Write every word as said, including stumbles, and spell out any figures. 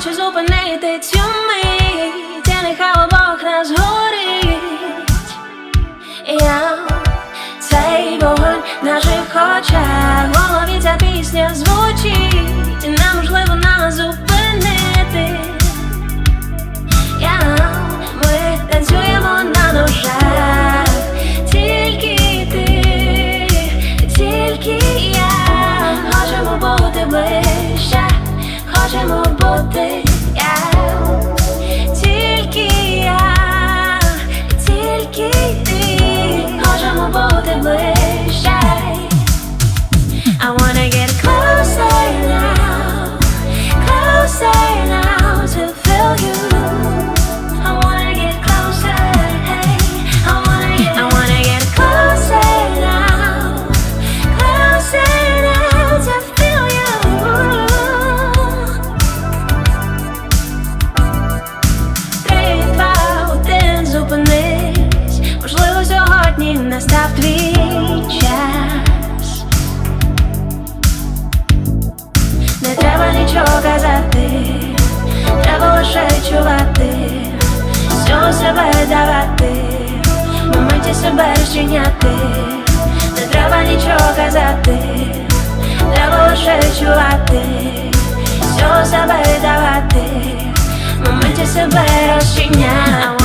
хочу зупинити цю мить, і нехай обох нас горить. Я цей вогонь в наших очах, в голові ця пісня звучить, і неможливо нас зупинити. Я, ми танцюємо на ножах, тільки ти, тільки я. Хочемо бути ближче, хочемо бути я. Тільки я, тільки ти, хочемо бути ближче. I wanna get closer now, closer now to feel you. I wanna get closer, hey. I wanna get, I wanna get closer now, closer now to feel you. Три, два, один, зупинись. Можливо, сьогодні настав твій час. Не треба нічого казати, треба лише чувати, всього себе давати, в моменті себе розчиняти. Не треба нічого казати, треба лише чувати, всього себе давати, в моменті себе розчиняти.